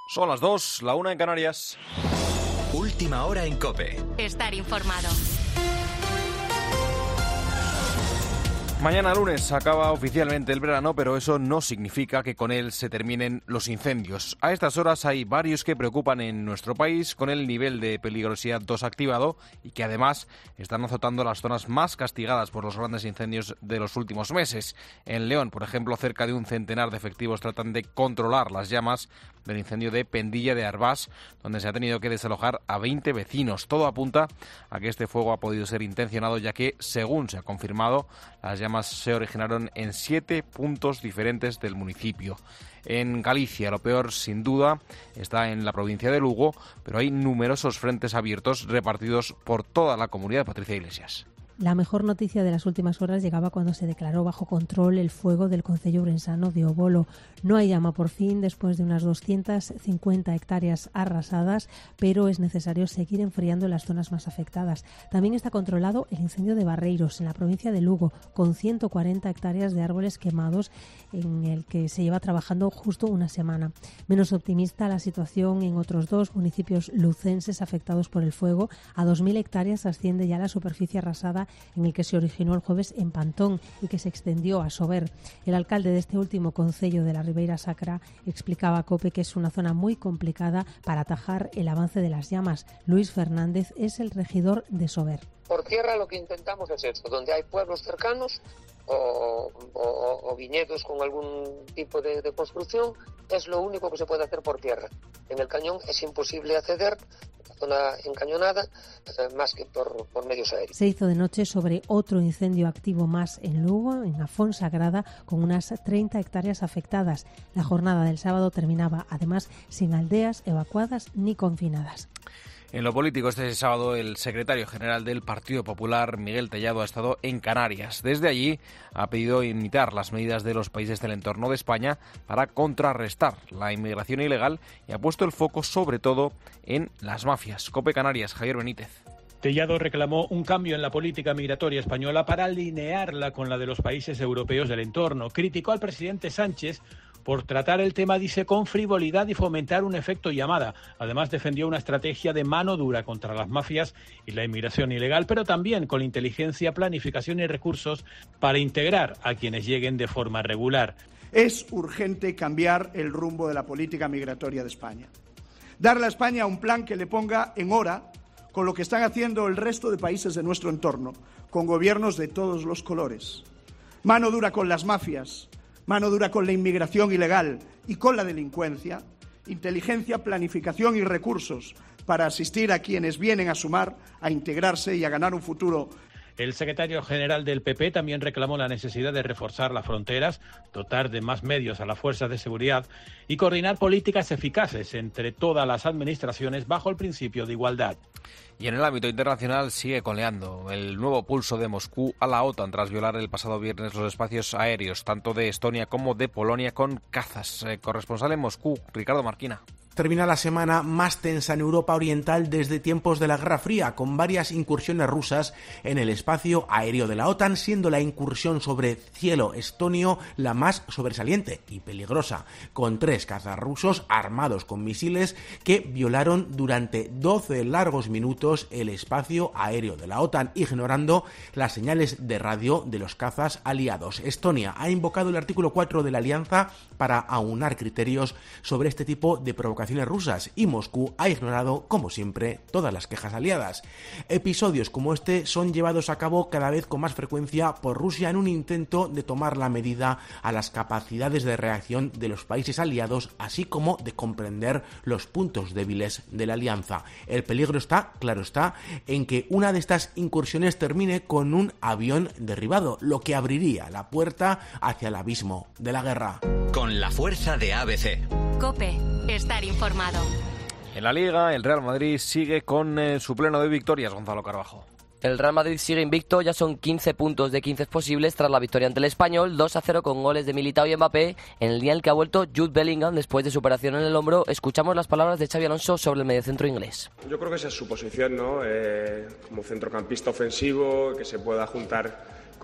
Son las 2, la 1 en Canarias. Última hora en COPE. Estar informado. Mañana lunes acaba oficialmente el verano, pero eso no significa que con él se terminen los incendios. A estas horas hay varios que preocupan en nuestro país con el nivel de peligrosidad 2 activado y que además están azotando las zonas más castigadas por los grandes incendios de los últimos meses. En León, por ejemplo, cerca de un centenar de efectivos tratan de controlar las llamas del incendio de Pendilla de Arbás, donde se ha tenido que desalojar a 20 vecinos. Todo apunta a que este fuego ha podido ser intencionado, ya que, según se ha confirmado, las llamas se originaron en 7 puntos diferentes del municipio. En Galicia, lo peor, sin duda, está en la provincia de Lugo, pero hay numerosos frentes abiertos repartidos por toda la comunidad. Patricia Iglesias. La mejor noticia de las últimas horas llegaba cuando se declaró bajo control el fuego del concello ourensano de Obolo. No hay llama por fin después de unas 250 hectáreas arrasadas, pero es necesario seguir enfriando las zonas más afectadas. También está controlado el incendio de Barreiros, en la provincia de Lugo, con 140 hectáreas de árboles quemados, en el que se lleva trabajando justo una semana. Menos optimista la situación en otros 2 municipios lucenses afectados por el fuego. A 2.000 hectáreas asciende ya la superficie arrasada en el que se originó el jueves en Pantón y que se extendió a Sober. El alcalde de este último concello de la Ribeira Sacra explicaba a COPE que es una zona muy complicada para atajar el avance de las llamas. Luis Fernández es el regidor de Sober. Por tierra lo que intentamos es esto, donde hay pueblos cercanos o viñedos con algún tipo de construcción, es lo único que se puede hacer por tierra. En el cañón es imposible acceder, zona encañonada, más que por medios aéreos. Se hizo de noche sobre otro incendio activo más en Lugo, en la Fonsagrada, con unas 30 hectáreas afectadas. La jornada del sábado terminaba, además, sin aldeas evacuadas ni confinadas. En lo político, este sábado el secretario general del Partido Popular, Miguel Tellado, ha estado en Canarias. Desde allí ha pedido imitar las medidas de los países del entorno de España para contrarrestar la inmigración ilegal y ha puesto el foco sobre todo en las mafias. COPE Canarias, Javier Benítez. Tellado reclamó un cambio en la política migratoria española para alinearla con la de los países europeos del entorno. Criticó al presidente Sánchez por tratar el tema, dice, con frivolidad y fomentar un efecto llamada. Además, defendió una estrategia de mano dura contra las mafias y la inmigración ilegal, pero también con inteligencia, planificación y recursos para integrar a quienes lleguen de forma regular. Es urgente cambiar el rumbo de la política migratoria de España. Darle a España un plan que le ponga en hora con lo que están haciendo el resto de países de nuestro entorno, con gobiernos de todos los colores. Mano dura con las mafias, mano dura con la inmigración ilegal y con la delincuencia, inteligencia, planificación y recursos para asistir a quienes vienen a sumar, a integrarse y a ganar un futuro. El secretario general del PP también reclamó la necesidad de reforzar las fronteras, dotar de más medios a las fuerzas de seguridad y coordinar políticas eficaces entre todas las administraciones bajo el principio de igualdad. Y en el ámbito internacional sigue coleando el nuevo pulso de Moscú a la OTAN tras violar el pasado viernes los espacios aéreos, tanto de Estonia como de Polonia, con cazas. Corresponsal en Moscú, Ricardo Marquina. Termina la semana más tensa en Europa Oriental desde tiempos de la Guerra Fría, con varias incursiones rusas en el espacio aéreo de la OTAN, siendo la incursión sobre cielo estonio la más sobresaliente y peligrosa, con 3 cazas rusos armados con misiles que violaron durante 12 largos minutos el espacio aéreo de la OTAN, ignorando las señales de radio de los cazas aliados. Estonia ha invocado el artículo 4 de la alianza para aunar criterios sobre este tipo de provocaciones rusas, y Moscú ha ignorado, como siempre, todas las quejas aliadas. Episodios como este son llevados a cabo cada vez con más frecuencia por Rusia en un intento de tomar la medida a las capacidades de reacción de los países aliados, así como de comprender los puntos débiles de la alianza. El peligro está, claro está, en que una de estas incursiones termine con un avión derribado, lo que abriría la puerta hacia el abismo de la guerra. Con la fuerza de ABC. COPE. Estar informado. En la Liga, el Real Madrid sigue con su pleno de victorias, Gonzalo Carbajo. El Real Madrid sigue invicto, ya son 15 puntos de 15 posibles tras la victoria ante el Español, 2-0 con goles de Militao y Mbappé, en el día en el que ha vuelto Jude Bellingham después de su operación en el hombro. Escuchamos las palabras de Xabi Alonso sobre el mediocentro inglés. Yo creo que esa es su posición, ¿no? Como centrocampista ofensivo, que se pueda juntar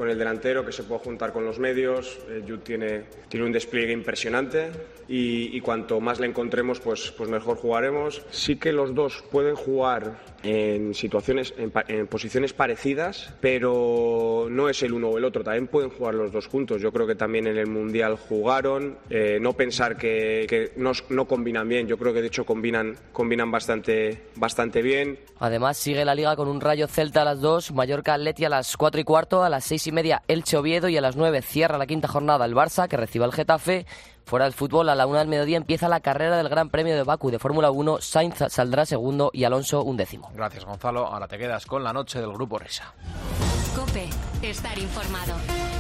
con el delantero, que se puede juntar con los medios. Jude tiene un despliegue impresionante y cuanto más le encontremos, pues mejor jugaremos. Sí que los dos pueden jugar en situaciones, en posiciones parecidas, pero no es el uno o el otro, también pueden jugar los dos juntos. Yo creo que también en el Mundial jugaron, no pensar que no combinan bien, yo creo que de hecho combinan bastante bien. Además sigue la Liga con un Rayo Celta a las 2, Mallorca Atleti a las 4:15, a las 6:30 Elche Oviedo y a las 9 cierra la quinta jornada el Barça, que recibe al Getafe. Fuera del fútbol, a la 1 del mediodía empieza la carrera del Gran Premio de Bakú de Fórmula 1. Sainz saldrá segundo y Alonso 11º. Gracias, Gonzalo. Ahora te quedas con la noche del Grupo Risa. COPE. Estar informado.